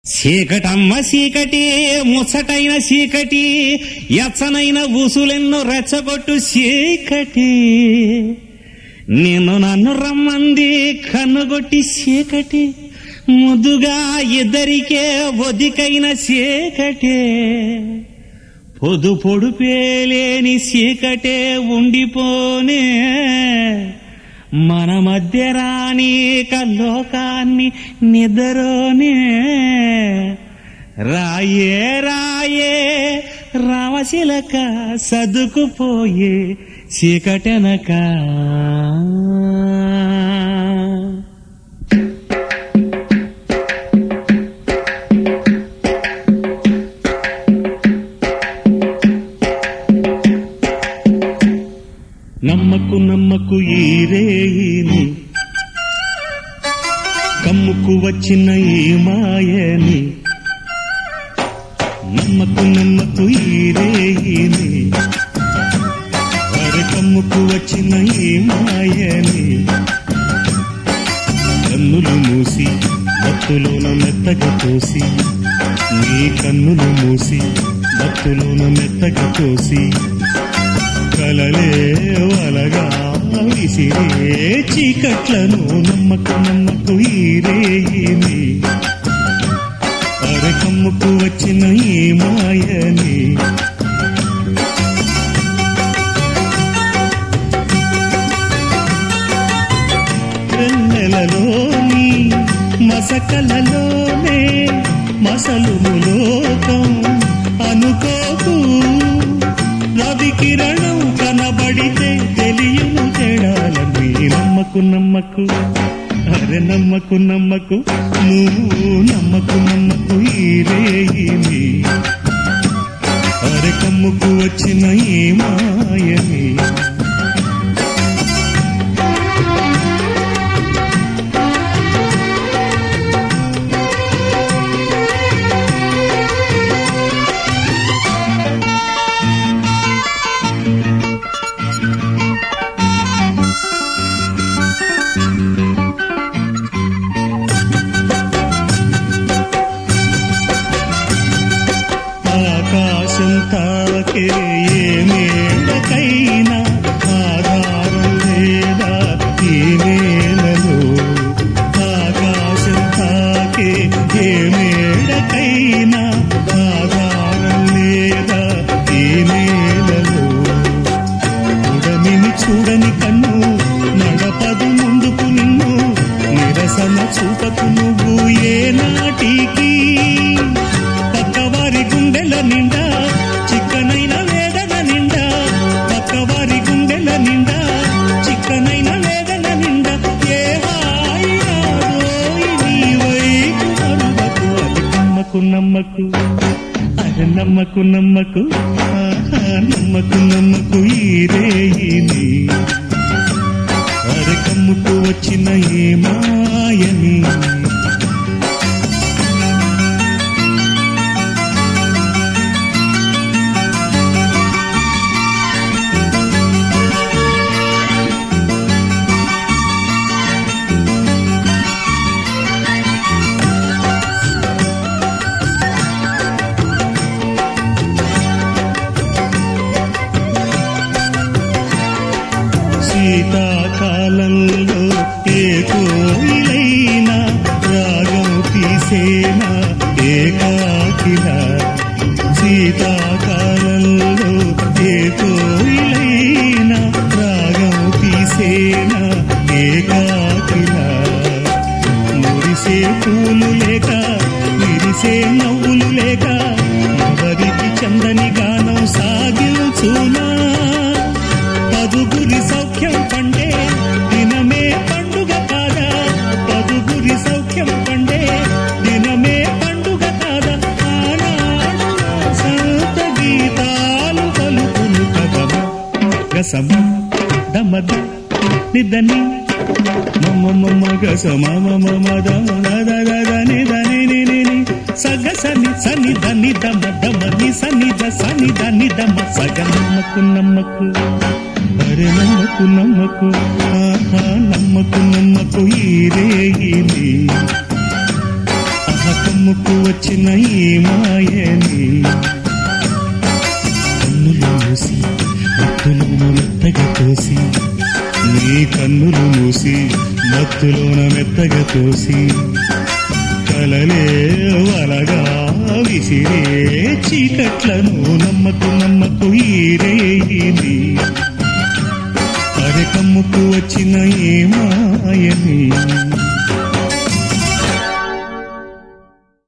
చీకటమ్మ చీకటి ముచ్చటైన చీకటి ఎచ్చనైన ఊసులెన్నో రెచ్చగొట్టు చీకటి నిన్ను నన్ను రమ్మంది కన్నుగొట్టి చీకటి ముద్దుగా ఇద్దరికే ఒదికైన చీకటే పొదు పొడుపేలేని చీకటే ఉండిపోనే మన మధ్య రాని కల్లోకాన్ని నిద్రనే రాయే రాయే రామశిలక సదుకుపోయే చీకటెనక నమ్మకు నమ్మకు ఈ రేయిని కమ్ముకు వచ్చిన ఈ మాయని నమ్మకు నమ్మకు ఈ రేయిని అరే కమ్ముకు వచ్చిన ఈ మాయని కన్నులు మూసి మత్తులోన మెత్తగా తోసి నీ కన్నులు మూసి మత్తులోన మెత్తగా తోసి కలలే వలగా విసిరే చీకట్లను నమ్మకు నమ్మకు ఈ రేయిని అరే కమ్ముకు వచ్చిన ఈ మాయని వెన్నెలలోని మసకలలోనే మసలుము లోకం అనుకోకు రవి కిరణం కనబడితే తెలియను తేడాలని నమ్మకు నమ్మకు అరే నమ్మకు నమ్మకు నువ్వు నమ్మకు నమ్మకు ఈ రేయిని అరే కమ్ముకు వచ్చిన ఈ మాయని ఆకాశం తాకే ఏ మేడకైనా ఆధారం లేదా ఈ నేలలో ఆకాశం తాకే ఏ మేడకైనా ఆధారం లేదా ఈ నేలలో ఉడమిని చూడని కన్ను నడపదు ముందుకు నిన్ను నిరసన చూపకు నువ్వు ఏ నాటికి పక్కవారి గుండెల నిండా చిక్కనైన వేదన నిండా పక్కవారి గుండెల నిండా చిక్కనైన వేదన నిండా ఏ హాయినాదోయి నీ వైపు అరువకు అది నమ్మకు నమ్మకు అది నమ్మకు నమ్మకు నమ్మకు నమ్మకు ఈ రేయిని అరే కమ్ముకు వచ్చిన ఏ మాయని శీతాకాలంలో ఏ కోయిలైనా రాగం తీసేనా ఏకాకిలా శీతాకాలంలో ఏ కోయిలైనా రాగం తీసేనా ఏకాకిలా మురిసే పూలు లేక విరిసే నవ్వులు లేక ఎవరికి చందని గానం సాగించునా పదుగురి సౌఖ్యం పండే దినమే పండుగ కాదా పదుగురి సౌఖ్యం పండే దినమే పండుగ కాదా ఆనాడు సంత గీతాలు పలుకులు కదమ గసమ దమద నిదని మమ మమ గసమ మమ మదని దని సగ సని సని దని దమ దమ ని సని ద సని దని దమ సగ నమ్మకు నమ్మకు అరే నమ్మకు నమ్మకు నమ్మకు నమ్మకు ఈ రేయిని కమ్ముకు కమ్ముకు వచ్చిన ఈ మాయని కన్నులు మూసి మత్తులోన మెత్తగా తోసి నీ కన్నులు మూసి మత్తులోన మెత్తగా తోసి కలలే వలగా విసిరే చీకట్లను నమ్మకు నమ్మకు ఈ రేయిని అరే కమ్ముకు వచ్చిన ఈ మాయని